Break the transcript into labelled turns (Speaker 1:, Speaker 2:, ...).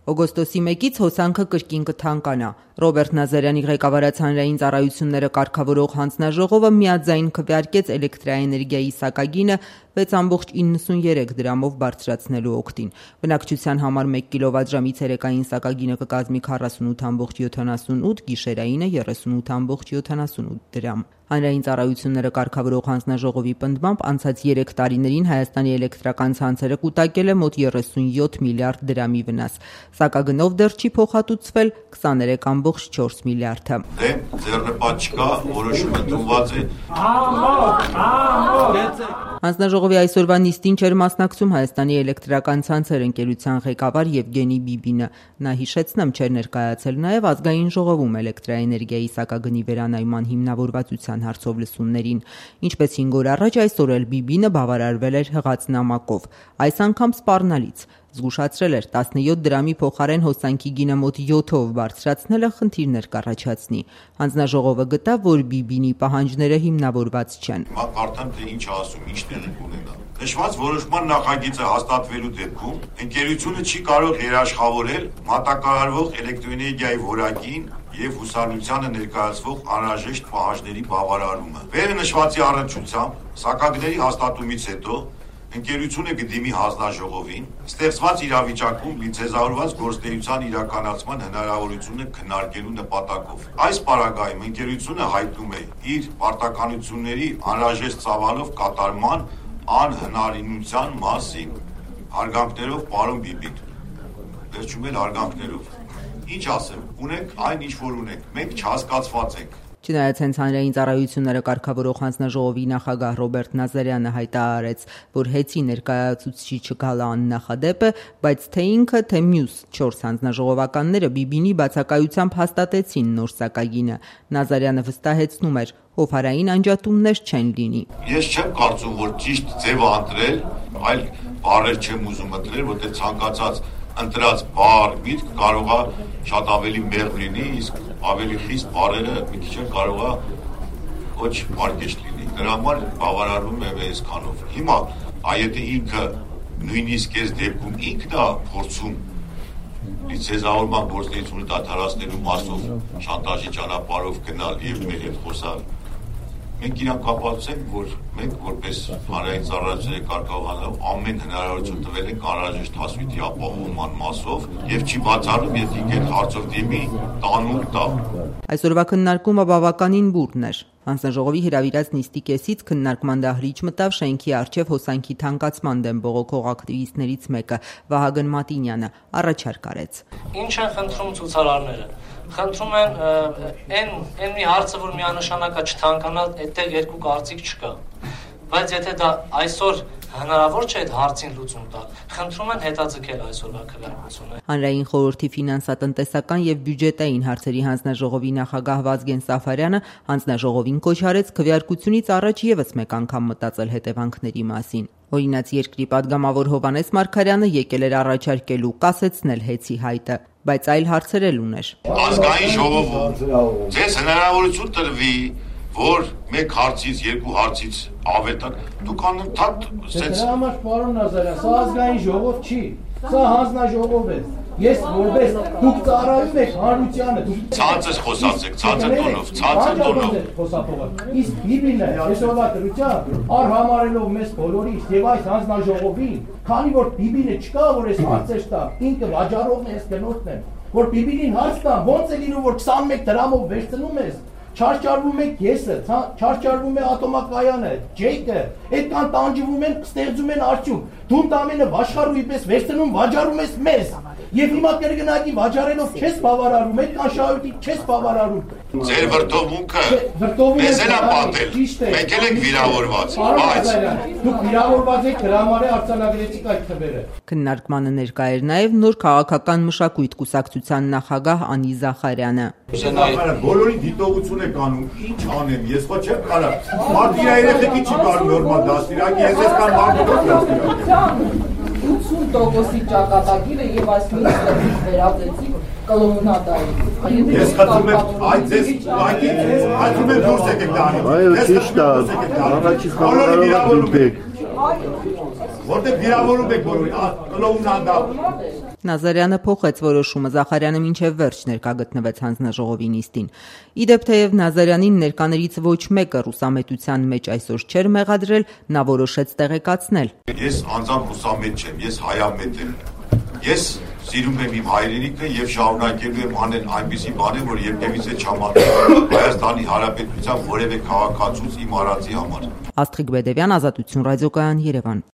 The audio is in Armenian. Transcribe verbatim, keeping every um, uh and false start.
Speaker 1: Օգոստոսի մեկից հոսանքը կրկին կթանկանա։ Ռոբերտ Նազարյանի ղեկավարած հանրային ծառայությունները կարգավորող հանձնաժողովը միաձայն քվեարկեց էլեկտրաէներգիայի սակագինը վեց կόμma իննսուններեք դրամով բարձրացնելու օգտին։ Բնակչության համար մեկ կիլովատժամի ցերեկային սակագինը կկազմի քառասունութ կόμma յոթանասունութ, գիշերայինը երեսունութ կόμma յոթանասունութ դրամ։ Հանրային ծառայությունները կարգավորող հանձնաժողովի պնդմամբ անցած երեք տարիներին Հայաստանի էլեկտրական ցանցերը կուտակել է մոտ երեսունյոթ միլիարդ դրամի վնաս։ Սակագնով դեռ չի փոխհատուցվել քսաներեք կόμma չորս միլիարդը։
Speaker 2: Դե ձեռնպատ չկա, որոշումը ընդունված է։
Speaker 1: Հանձնաժողովի այսօրվա նիստին չէր մասնակցում Հայաստանի էլեկտրական ցանցեր ընկերության ղեկավար Եվգենի Բիբինը։ Նա հիշեցնեմ չէր ներկայացել նաև ազգային ժողովում էլեկտրաէներգիայի սակագնի վերանայման հիմնավորվածության հարցով լսումներին։ Ինչպես հինգ օր առաջ, այսօր էլ Բիբինը բավարարվել էր հղած նամակով, այս անգամ սպառնալից։ Զգուշացրել էր տասնյոթ դրամի փոխարեն հոսանքի գինը մոտ յոթով բարձրացնելը խնդիրներ կառաջացնի։ Հանձնաժողովը գտավ, որ Բիբինի պահանջները հիմնավորված չեն։
Speaker 2: Հիմա կարդամ, թե ինչ ասում, ինչ տեղի կունենա։ Նշված որոշման նախագիծը հաստատվելու դեպքում ընկերությունը չի կարող երաշխավորել մատակարարվող էլեկտրոէներգիայի որակին եւ հուսալությանը ներկայացվող անհրաժեշտ պահանջների բավարարումը։ Վերը նշվածի առնչությամբ սակագների հաստատումից հետո ընկերությունը կդիմի հանձնաժողովին ստեղծված իրավիճակում լիցենզավորված գործունեության իրականացման հնարավորությունը քննարկելու նպատակով։ Այս պարագայում ընկերությունը հայտնում է իր պարտականությունների անհրաժեշտ ծավալով կատարման անհնարինության մասին։ Հարգանքներով, պարոն Բիբին։ Վերջում էլ հարգանքներով։ Ինչ ասեմ, ունենք այն ինչ որ ունենք, մենք չհասկացված ենք։
Speaker 1: Չնայած հենց հանրային ծառայությունները կարգավորող հանձնաժողովի նախագահ Ռոբերտ Նազարյանը հայտարարեց, որ հեծի ներկայացուցիչի չգալը աննախադեպ է, բայց թե ինքը, թե մյուս չորս հանձնաժողովականները Բիբինի բացակայությամբ հաստատեցին նոր սակագինը։ Նազարյանը վստահեցնում էր, հովհարային անջատումներ չեն լինի։
Speaker 2: Ես չեմ կարծում, որ ճիշտ ձևը ընտրել, այլ բառեր չեմ ուզում ընտրել, որտեղ ցանկացած ընտրած բառ միտք կարող է շատ ավելի մեղմ լինի, իսկ ավելի խիստ բառերը մի քիչ կարող է ոչ պարկեշտ լինի։ Դրա համար բավարարվում եմ այսքանով։ Հիմա այդ ինքը նույնիսկ այս դեպքում ինքն է փորձում լիցենզավորման գործունեությունը դադարեցնելու մասով շանտաժի ճանապարհով գնալ եւ մեր հետ խոսալ։ Մենք իրան կապացուցենք, որ մենք որպես հանրային ծառայությունների կարգավորող ամեն հնարավորություն տվել ենք անհրաժեշտ հասույթի ապահովման մասով եւ չի բացառում, եթե ինքն հարցով դիմի տանուլ տա։
Speaker 1: Այսօրվա քննարկումը բավականին բուրն էր։ Հանձնաժողովի հրավիրած նիստի կեսից քննարկման դահլիճ մտավ շենքի առջև հոսանքի թանկացման դեմ բողոքող ակտիվիստներից մեկը՝ Վահագն Մատինյանը, առաջարկ արեց։
Speaker 3: Ինչ են խնդրում ցուցարարները։ Խնդրում են այն այն մի հարցը, որ միանշանակ է չթանկանա, այդտեղ երկու կարծիք չկա։ Բայց եթե դա այսօր հնարավոր չէ այդ հարցին լուծում տալ, խնդրում են հետաձգել այսօրվա քվեարկությունը։
Speaker 1: Հանրային խորհրդի ֆինանսատնտեսական եւ բյուջետային հարցերի հանձնաժողովի նախագահ Վազգեն Սաֆարյանը հանձնաժողովին կոչ արեց քվեարկությունից առաջ եւս մեկ անգամ մտածել հետևանքների մասին։ Օրինաց երկրի падգամավոր Հովհաննես Մարգարյանը եկել էր առաջարկելու կասեցնել հեծի հայտը, բայց այլ հարցեր էլ ուներ։
Speaker 2: Ազգային ժողովում ձեզ հնարավորություն տրվի, որ մեկ հարցից, երկու հարցից ավետան, դուք անընդհատ
Speaker 4: սենց։ Դրա համար պարոն Նազարյան, սա ազգային ժողով չի, սա հանձնաժողով է։ Ես որպես դուք ծառայում եք հանրությանը, դուք
Speaker 2: ցածր խոսացեք, ցածր տոնով, ցածր տոնով։
Speaker 4: Իսկ Բիբինը այսօրվա դրությամբ արհամարելով մեզ բոլորիս եւ այս հանձնաժողովին, քանի որ Բիբինը չկա, որ այս հարցեր տա, ինքը վաճառողն է, ես գնորդն եմ, որ Բիբինին հարց տա, ո՞նց է լինում, որ քսանմեկ դրամով վերցնում ես։ Չարչարվում եք եսը, չարչարվում է ատոմակայանը, ջեյկը, այդ կան տանջվում են, ստեղծում են արդյունք, դու ամենը վաշխառուի պես վերցնում, վաճառում ես մեզ, եւ հիմա կրկնակի վաճառելով չես բավարարում, այդ կան շահույթի չես բավարարում։
Speaker 2: Ձեր վրդովմունքը մեզ էլ է պատել, մենք էլ ենք վիրավորված, բայց
Speaker 4: դուք վիրավորված եք, դրա համար է արձանագրեցիք այդ թվերը։
Speaker 1: Քննարկմանը ներկա էր նաեւ նոր քաղաքական մշակույթ կուսակցության նախագահ Անի Զախարյանը։
Speaker 2: Բոլորի դիտողություն եք անում, ինչ անեմ, ես ոչ չեմ կարող։ Մարդիկ երեխեքի չի կարող նորմալ դաստիարակի, ես ես կան մարդիկ դաստիարակի։
Speaker 5: ութսուն տոկոսի ճակատագիրը եւ այս նույնը վերածեցի կլոունադայի։
Speaker 2: Ես խնդրում եմ այդ ձեզ ուղղակի խնդրում եմ դուրս եկեք դրանից։
Speaker 6: Այո, ճիշտ է, առաջի խաղարարը դուք եք։
Speaker 2: Որտեղ վիրավորում եք բոլորին, կլոունադա։
Speaker 1: Նազարյանը փոխեց որոշումը, Զախարյանը մինչև վերջ ներկա գտնվեց հանձնաժողովի նիստին։ Իդեպ թեև Նազարյանին ներկաներից ոչ մեկը ռուսամետության մեջ այսօր չէր մեղադրել, նա որոշեց տեղեկացնել.
Speaker 2: Ես անձամբ ռուսամետ չեմ, ես հայամետ եմ։ Ես սիրում եմ իմ հայրենիքը եւ շարունակելու եմ անել այնպիսի բաներ, որ երբևիցե չամարտեմ Հայաստանի Հանրապետության որևէ քաղաքացուց իմ արածի համար։
Speaker 1: Աստղիկ Բեդևյան, Ազատություն ռադիոկայան, Երևան։